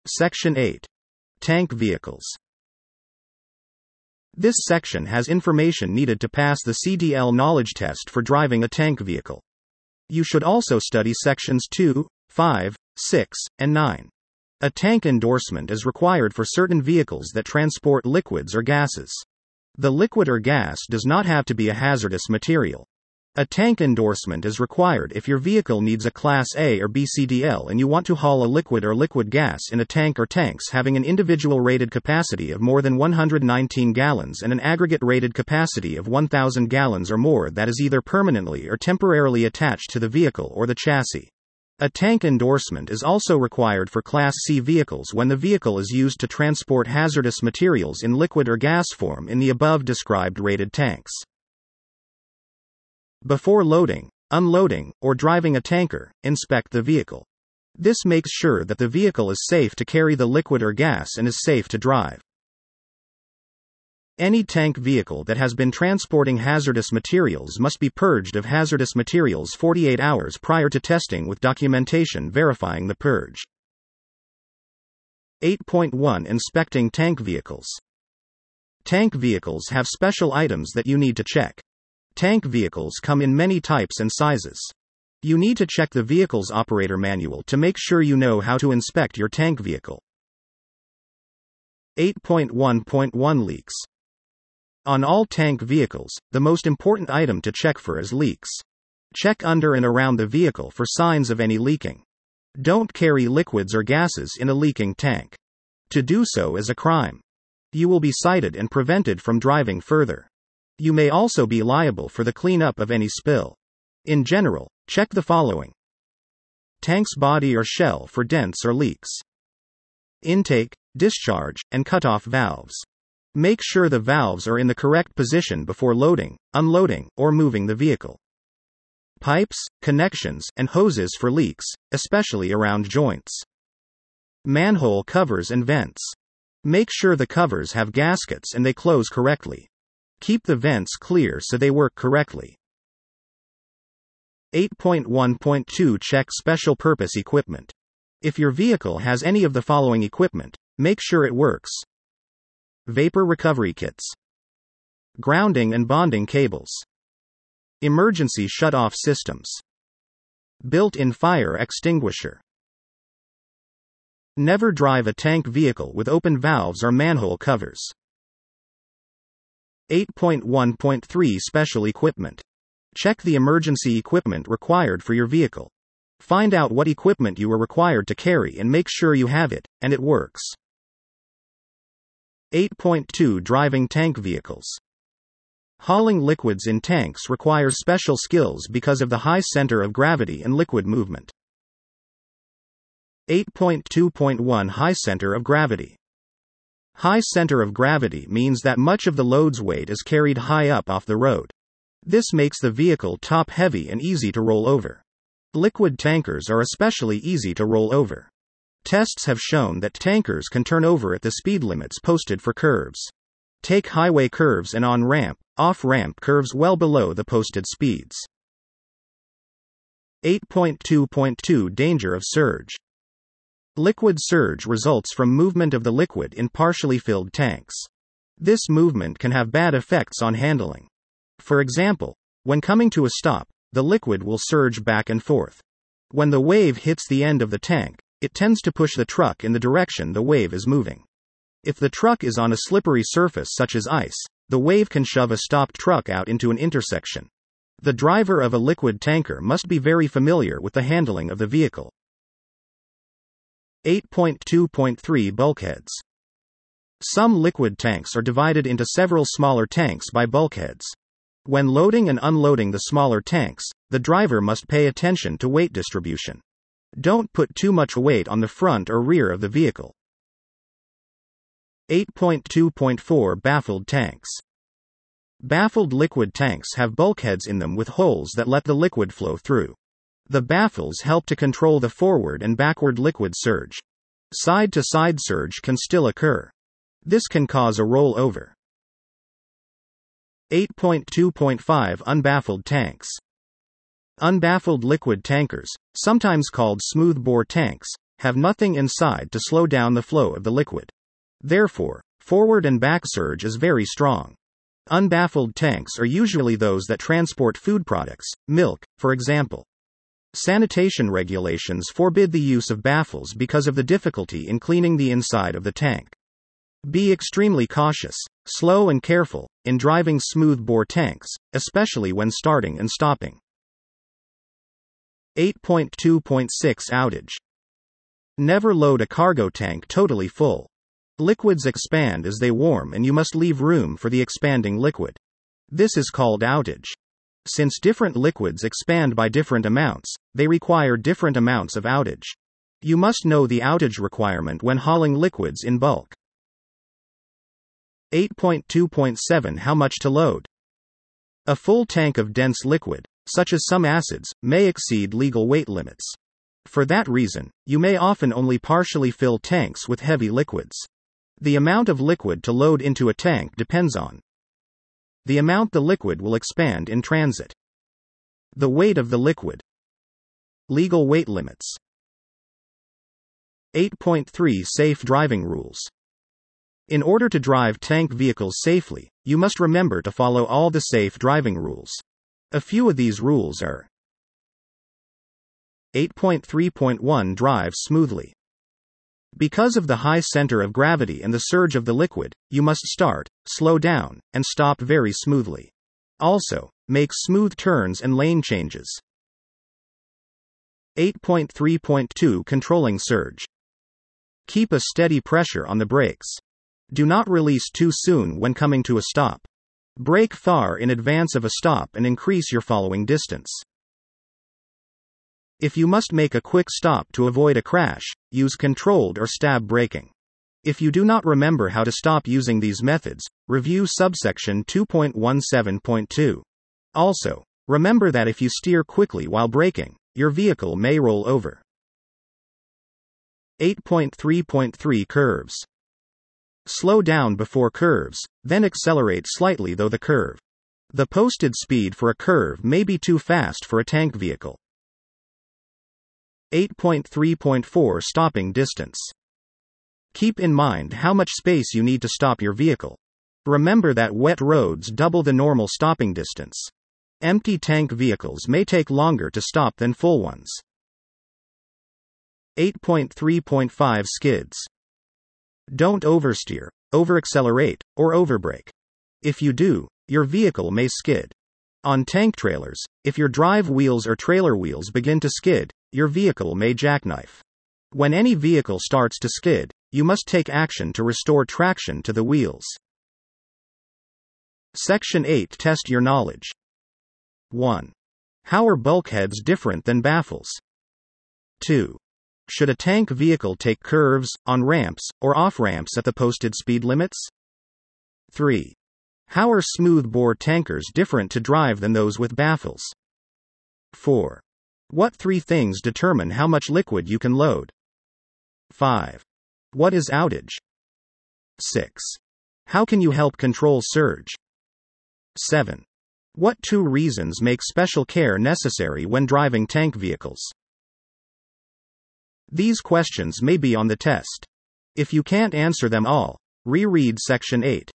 Section 8. Tank vehicles. This section has information needed to pass the CDL knowledge test for driving a tank vehicle. You should also study sections 2, 5, 6, and 9. A tank endorsement is required for certain vehicles that transport liquids or gases. The liquid or gas does not have to be a hazardous material. A tank endorsement is required if your vehicle needs a Class A or B CDL and you want to haul a liquid or liquid gas in a tank or tanks having an individual rated capacity of more than 119 gallons and an aggregate rated capacity of 1,000 gallons or more that is either permanently or temporarily attached to the vehicle or the chassis. A tank endorsement is also required for Class C vehicles when the vehicle is used to transport hazardous materials in liquid or gas form in the above described rated tanks. Before loading, unloading, or driving a tanker, inspect the vehicle. This makes sure that the vehicle is safe to carry the liquid or gas and is safe to drive. Any tank vehicle that has been transporting hazardous materials must be purged of hazardous materials 48 hours prior to testing with documentation verifying the purge. 8.1 Inspecting tank vehicles. Tank vehicles have special items that you need to check. Tank vehicles come in many types and sizes. You need to check the vehicle's operator manual to make sure you know how to inspect your tank vehicle. 8.1.1 Leaks. On all tank vehicles, the most important item to check for is leaks. Check under and around the vehicle for signs of any leaking. Don't carry liquids or gases in a leaking tank. To do so is a crime. You will be cited and prevented from driving further. You may also be liable for the cleanup of any spill. In general, check the following: tank's body or shell for dents or leaks, intake, discharge, and cutoff valves. Make sure the valves are in the correct position before loading, unloading, or moving the vehicle. Pipes, connections, and hoses for leaks, especially around joints. Manhole covers and vents. Make sure the covers have gaskets and they close correctly. Keep the vents clear so they work correctly. 8.1.2 Check special purpose equipment. If your vehicle has any of the following equipment, make sure it works. Vapor recovery kits. Grounding and bonding cables. Emergency shut-off systems. Built-in fire extinguisher. Never drive a tank vehicle with open valves or manhole covers. 8.1.3 Special equipment. Check the emergency equipment required for your vehicle. Find out what equipment you are required to carry and make sure you have it, and it works. 8.2 Driving tank vehicles. Hauling liquids in tanks requires special skills because of the high center of gravity and liquid movement. 8.2.1 High center of gravity. High center of gravity means that much of the load's weight is carried high up off the road. This makes the vehicle top-heavy and easy to roll over. Liquid tankers are especially easy to roll over. Tests have shown that tankers can turn over at the speed limits posted for curves. Take highway curves and on-ramp, off-ramp curves well below the posted speeds. 8.2.2 Danger of surge. Liquid surge results from movement of the liquid in partially filled tanks. This movement can have bad effects on handling. For example, when coming to a stop, the liquid will surge back and forth. When the wave hits the end of the tank, it tends to push the truck in the direction the wave is moving. If the truck is on a slippery surface such as ice, the wave can shove a stopped truck out into an intersection. The driver of a liquid tanker must be very familiar with the handling of the vehicle. 8.2.3 Bulkheads. Some liquid tanks are divided into several smaller tanks by bulkheads. When loading and unloading the smaller tanks, the driver must pay attention to weight distribution. Don't put too much weight on the front or rear of the vehicle. 8.2.4 Baffled tanks. Baffled liquid tanks have bulkheads in them with holes that let the liquid flow through. The baffles help to control the forward and backward liquid surge. Side-to-side surge can still occur. This can cause a rollover. 8.2.5 Unbaffled tanks. Unbaffled liquid tankers, sometimes called smoothbore tanks, have nothing inside to slow down the flow of the liquid. Therefore, forward and back surge is very strong. Unbaffled tanks are usually those that transport food products, milk, for example. Sanitation regulations forbid the use of baffles because of the difficulty in cleaning the inside of the tank. Be extremely cautious, slow and careful, in driving smoothbore tanks, especially when starting and stopping. 8.2.6 Outage. Never load a cargo tank totally full. Liquids expand as they warm and you must leave room for the expanding liquid. This is called outage. Since different liquids expand by different amounts, they require different amounts of outage. You must know the outage requirement when hauling liquids in bulk. 8.2.7 How much to load? A full tank of dense liquid, such as some acids, may exceed legal weight limits. For that reason, you may often only partially fill tanks with heavy liquids. The amount of liquid to load into a tank depends on the amount the liquid will expand in transit, the weight of the liquid, legal weight limits. 8.3 Safe driving rules. In order to drive tank vehicles safely, you must remember to follow all the safe driving rules. A few of these rules are: 8.3.1 Drive smoothly. Because of the high center of gravity and the surge of the liquid, you must start, slow down, and stop very smoothly. Also, make smooth turns and lane changes. 8.3.2 Controlling surge. Keep a steady pressure on the brakes. Do not release too soon when coming to a stop. Brake far in advance of a stop and increase your following distance. If you must make a quick stop to avoid a crash, use controlled or stab braking. If you do not remember how to stop using these methods, review subsection 2.17.2. Also, remember that if you steer quickly while braking, your vehicle may roll over. 8.3.3 Curves. Slow down before curves, then accelerate slightly through the curve. The posted speed for a curve may be too fast for a tank vehicle. 8.3.4 Stopping distance. Keep in mind how much space you need to stop your vehicle. Remember that wet roads double the normal stopping distance. Empty tank vehicles may take longer to stop than full ones. 8.3.5 Skids. Don't oversteer, overaccelerate, or overbrake. If you do, your vehicle may skid. On tank trailers, if your drive wheels or trailer wheels begin to skid, your vehicle may jackknife. When any vehicle starts to skid, you must take action to restore traction to the wheels. Section 8 Test your knowledge. 1. How are bulkheads different than baffles? 2. Should a tank vehicle take curves, on ramps, or off ramps at the posted speed limits? 3. How are smoothbore tankers different to drive than those with baffles? 4. What 3 things determine how much liquid you can load? 5. What is outage? 6. How can you help control surge? 7. What 2 reasons make special care necessary when driving tank vehicles? These questions may be on the test. If you can't answer them all, reread Section 8.